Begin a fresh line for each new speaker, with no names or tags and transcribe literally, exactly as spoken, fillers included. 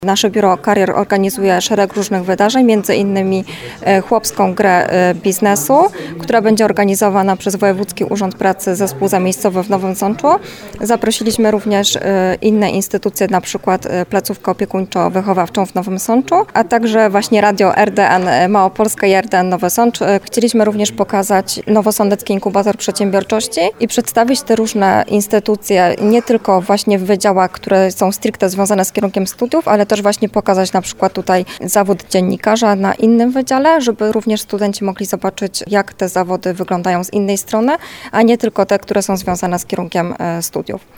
Nasze biuro Karier organizuje szereg różnych wydarzeń, między innymi chłopską grę biznesu, która będzie organizowana przez Wojewódzki Urząd Pracy Zespół Zamiejscowy w Nowym Sączu. Zaprosiliśmy również inne instytucje, na przykład placówkę opiekuńczo-wychowawczą w Nowym Sączu, a także właśnie radio R D N Małopolska i R D N Nowy Sącz. Chcieliśmy również pokazać Nowosądecki Inkubator Przedsiębiorczości i przedstawić te różne instytucje nie tylko właśnie w wydziałach, które są stricte związane z kierunkiem studiów, ale też właśnie pokazać na przykład tutaj zawód dziennikarza na innym wydziale, żeby również studenci mogli zobaczyć, jak te zawody wyglądają z innej strony, a nie tylko te, które są związane z kierunkiem studiów.